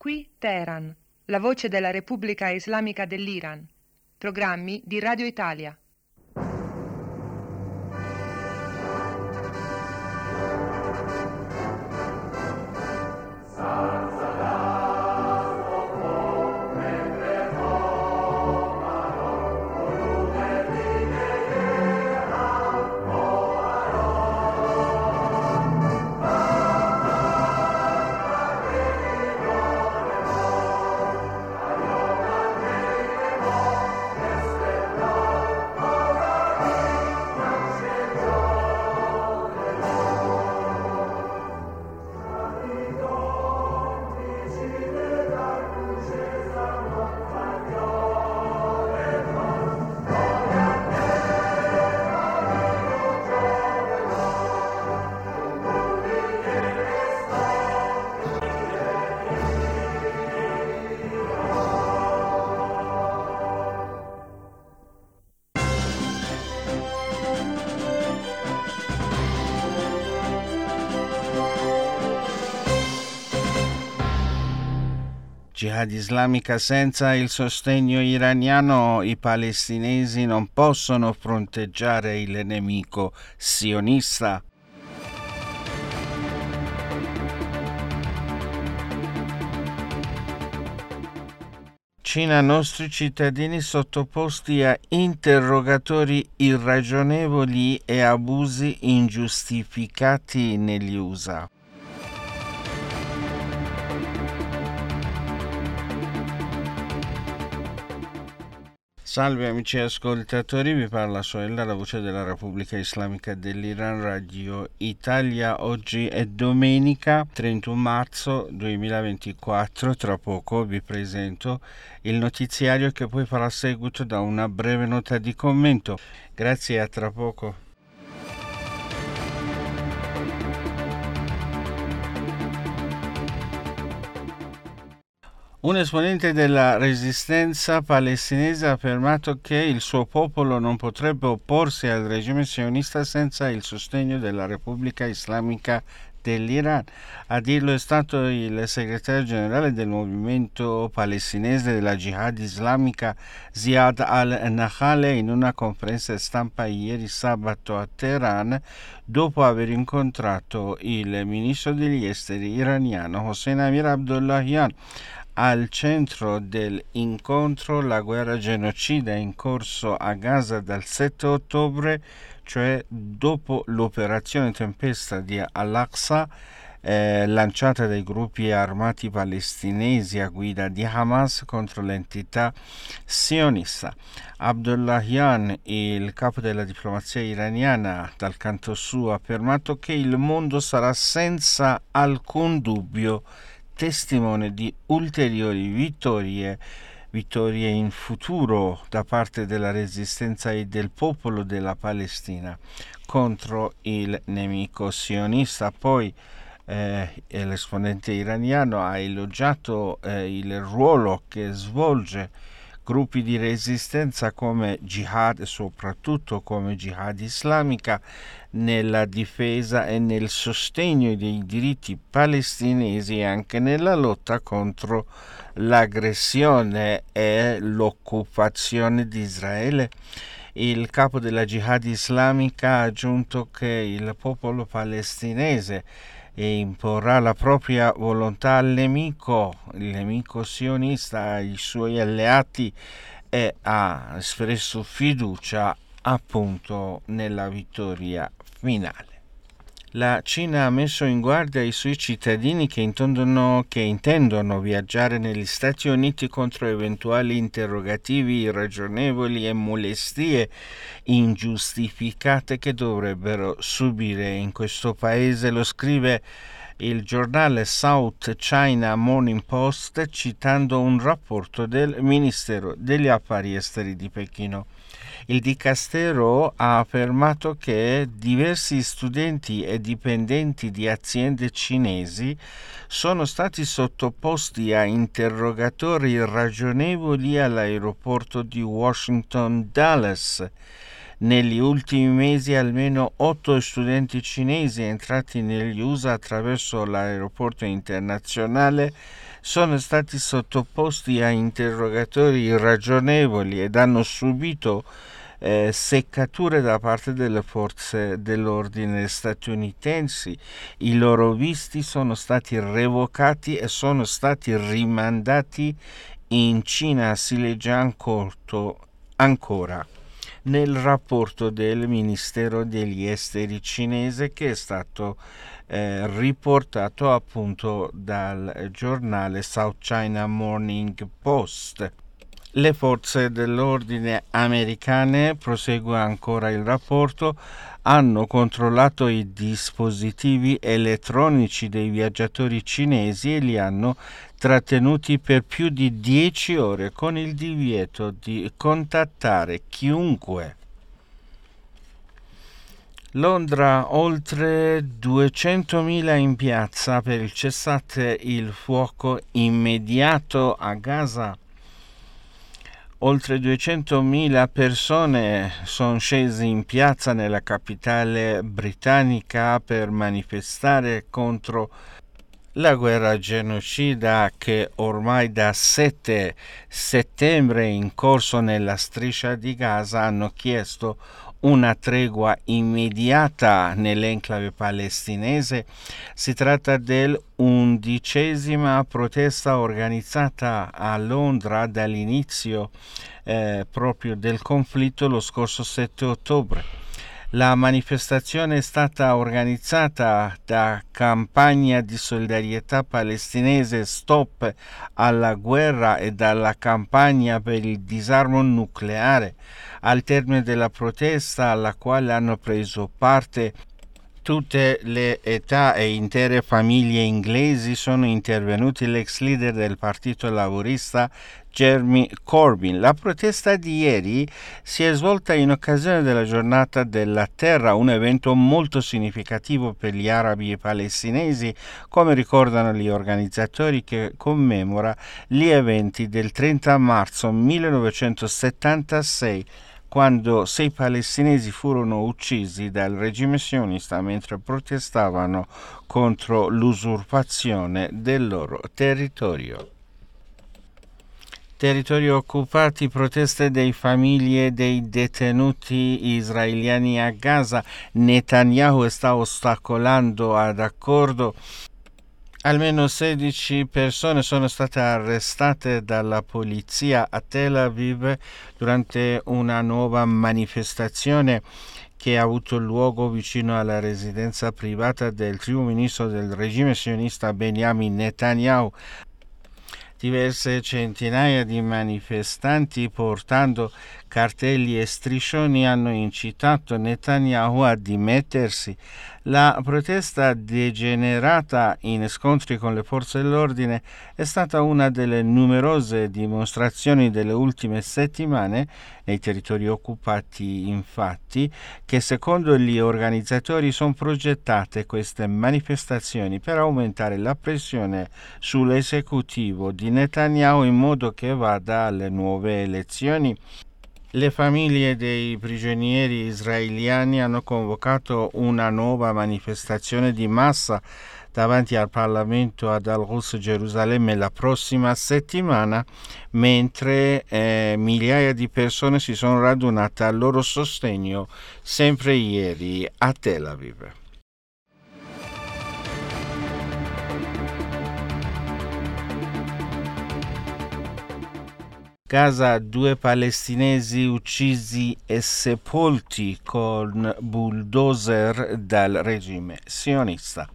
Qui Teheran, la voce della Repubblica Islamica dell'Iran. Programmi di Radio Italia. Jihad islamica senza il sostegno iraniano, i palestinesi non possono fronteggiare il nemico sionista. Cina, nostri cittadini sottoposti a interrogatori irragionevoli e abusi ingiustificati negli USA. Salve amici ascoltatori, vi parla Soella, la voce della Repubblica Islamica dell'Iran, Radio Italia. Oggi è domenica 31 marzo 2024, tra poco vi presento il notiziario che poi farà seguito da una breve nota di commento. Grazie, a tra poco. Un esponente della resistenza palestinese ha affermato che il suo popolo non potrebbe opporsi al regime sionista senza il sostegno della Repubblica Islamica dell'Iran. A dirlo è stato il segretario generale del movimento palestinese della Jihad islamica Ziad al-Nakhaleh in una conferenza stampa ieri sabato a Teheran, dopo aver incontrato il ministro degli esteri iraniano Hossein Amir Abdollahian. Al centro dell'incontro la guerra genocida in corso a Gaza dal 7 ottobre, cioè dopo l'operazione Tempesta di Al-Aqsa lanciata dai gruppi armati palestinesi a guida di Hamas contro l'entità sionista. Abdollahian, il capo della diplomazia iraniana, dal canto suo ha affermato che il mondo sarà senza alcun dubbio testimone di ulteriori vittorie in futuro da parte della resistenza e del popolo della Palestina contro il nemico sionista. Poi l'esponente iraniano ha elogiato il ruolo che svolge gruppi di resistenza come Jihad, soprattutto come Jihad islamica, nella difesa e nel sostegno dei diritti palestinesi e anche nella lotta contro l'aggressione e l'occupazione di Israele. Il capo della Jihad islamica ha aggiunto che il popolo palestinese imporrà la propria volontà al nemico, il nemico sionista, ai suoi alleati, e ha espresso fiducia appunto nella vittoria finale. La Cina ha messo in guardia i suoi cittadini che intendono viaggiare negli Stati Uniti contro eventuali interrogativi irragionevoli e molestie ingiustificate che dovrebbero subire in questo paese. Lo scrive il giornale South China Morning Post citando un rapporto del Ministero degli Affari Esteri di Pechino. Il dicastero ha affermato che diversi studenti e dipendenti di aziende cinesi sono stati sottoposti a interrogatori irragionevoli all'aeroporto di Washington Dulles. Negli ultimi mesi almeno 8 studenti cinesi entrati negli USA attraverso l'aeroporto internazionale sono stati sottoposti a interrogatori irragionevoli ed hanno subito seccature da parte delle forze dell'ordine statunitensi. I loro visti sono stati revocati e sono stati rimandati in Cina, si legge ancora nel rapporto del Ministero degli Esteri cinese, che è stato riportato appunto dal giornale South China Morning Post. Le forze dell'ordine americane, prosegue ancora il rapporto, hanno controllato i dispositivi elettronici dei viaggiatori cinesi e li hanno trattenuti per più di 10 ore con il divieto di contattare chiunque. Londra, oltre 200.000 in piazza per il cessate il fuoco immediato a Gaza. Oltre 200.000 persone sono scese in piazza nella capitale britannica per manifestare contro la guerra genocida che ormai da 7 settembre è in corso nella striscia di Gaza. Hanno chiesto una tregua immediata nell'enclave palestinese. Si tratta dell'11ª protesta organizzata a Londra dall'inizio proprio del conflitto lo scorso 7 ottobre. La manifestazione è stata organizzata da Campagna di solidarietà palestinese Stop alla guerra e dalla Campagna per il disarmo nucleare. Al termine della protesta, alla quale hanno preso parte tutte le età e intere famiglie inglesi, sono intervenuti l'ex leader del Partito Laburista Jeremy Corbyn. La protesta di ieri si è svolta in occasione della Giornata della Terra, un evento molto significativo per gli arabi e palestinesi, come ricordano gli organizzatori, che commemora gli eventi del 30 marzo 1976, quando 6 palestinesi furono uccisi dal regime sionista mentre protestavano contro l'usurpazione del loro territorio. Territori occupati, proteste dei famiglie dei detenuti israeliani a Gaza. Netanyahu sta ostacolando ad accordo. Almeno 16 persone sono state arrestate dalla polizia a Tel Aviv durante una nuova manifestazione che ha avuto luogo vicino alla residenza privata del primo ministro del regime sionista Benjamin Netanyahu. Diverse centinaia di manifestanti portando cartelli e striscioni hanno incitato Netanyahu a dimettersi. La protesta, degenerata in scontri con le forze dell'ordine, è stata una delle numerose dimostrazioni delle ultime settimane nei territori occupati, infatti, che secondo gli organizzatori sono progettate queste manifestazioni per aumentare la pressione sull'esecutivo di Netanyahu in modo che vada alle nuove elezioni. Le famiglie dei prigionieri israeliani hanno convocato una nuova manifestazione di massa davanti al Parlamento ad Al-Quds, Gerusalemme, la prossima settimana, mentre migliaia di persone si sono radunate al loro sostegno sempre ieri a Tel Aviv. Gaza, 2 palestinesi uccisi e sepolti con bulldozer dal regime sionista.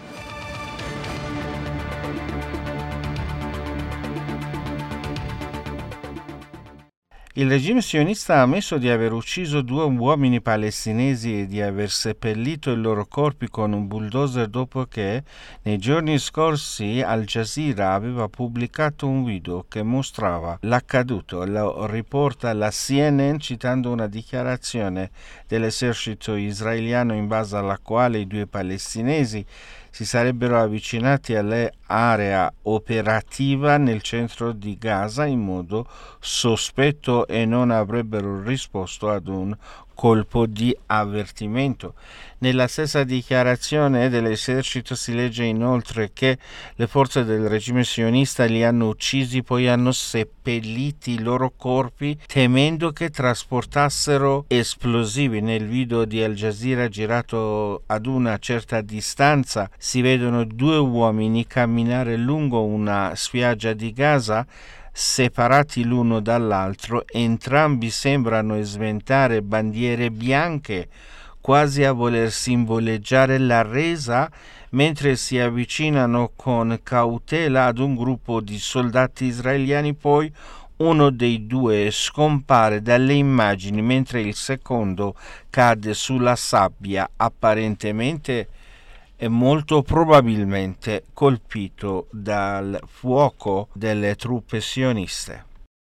Il regime sionista ha ammesso di aver ucciso 2 uomini palestinesi e di aver seppellito i loro corpi con un bulldozer dopo che, nei giorni scorsi, Al Jazeera aveva pubblicato un video che mostrava l'accaduto. Lo riporta la CNN citando una dichiarazione dell'esercito israeliano in base alla quale i 2 palestinesi si sarebbero avvicinati all'area operativa nel centro di Gaza in modo sospetto e non avrebbero risposto ad un colpo di avvertimento. Nella stessa dichiarazione dell'esercito si legge inoltre che le forze del regime sionista li hanno uccisi, poi hanno seppelliti i loro corpi temendo che trasportassero esplosivi. Nel video di Al Jazeera girato ad una certa distanza si vedono due uomini camminare lungo una spiaggia di Gaza separati l'uno dall'altro. Entrambi sembrano sventare bandiere bianche, quasi a voler simboleggiare la resa, mentre si avvicinano con cautela ad un gruppo di soldati israeliani. Poi uno dei due scompare dalle immagini mentre il secondo cade sulla sabbia, apparentemente e molto probabilmente colpito dal fuoco delle truppe sioniste.